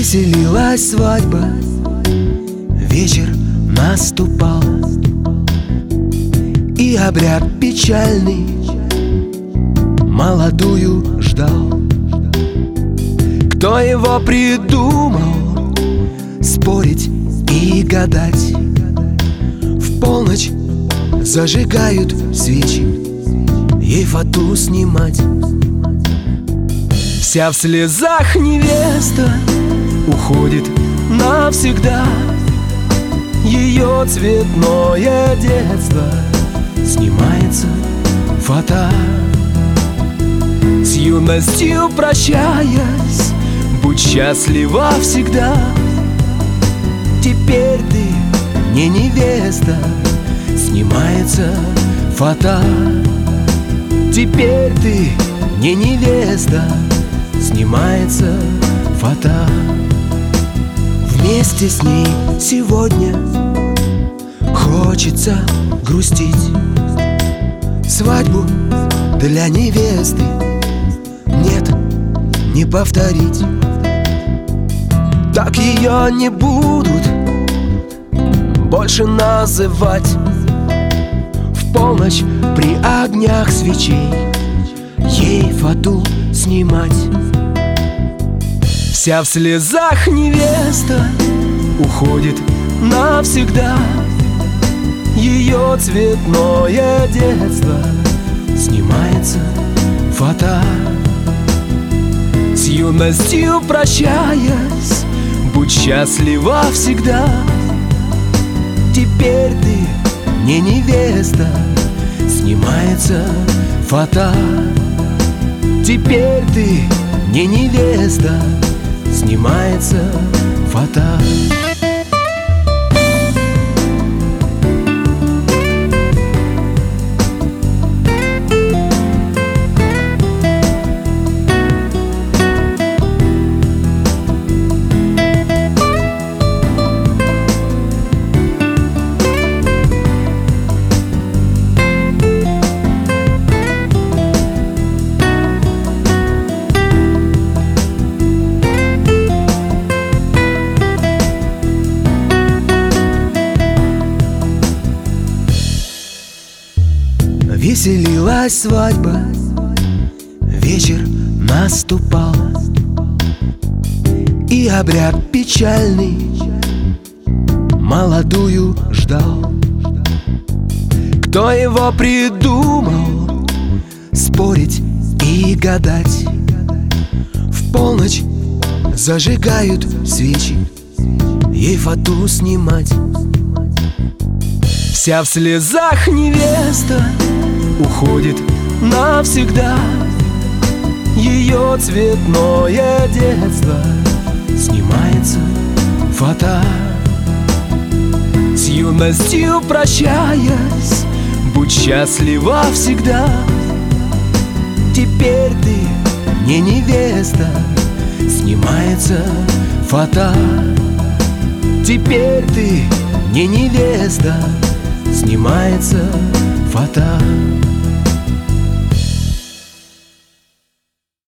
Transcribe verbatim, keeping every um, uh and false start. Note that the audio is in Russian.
Веселилась свадьба, вечер наступал, и обряд печальный молодую ждал. Кто его придумал спорить и гадать? В полночь зажигают свечи, ей фату снимать. Вся в слезах невеста уходит навсегда. Ее цветное детство снимается фата. С юностью прощаясь, будь счастлива всегда. Теперь ты не невеста, снимается фата. Теперь ты не невеста, снимается фата. Вместе с ней сегодня хочется грустить. Свадьбу для невесты нет, не повторить. Так ее не будут больше называть. В полночь при огнях свечей ей фату снимать. Вся в слезах невеста уходит навсегда. Ее цветное детство снимается фата. С юностью прощаясь, будь счастлива всегда. Теперь ты не невеста, снимается фата. Теперь ты не невеста, снимается фата. Веселилась свадьба, вечер наступал, и обряд печальный молодую ждал. Кто его придумал спорить и гадать? В полночь зажигают свечи, ей фату снимать. Вся в слезах невеста уходит навсегда. Ее цветное детство снимается фата. С юностью прощаясь, будь счастлива всегда. Теперь ты не невеста, снимается фата. Теперь ты не невеста, снимается фата.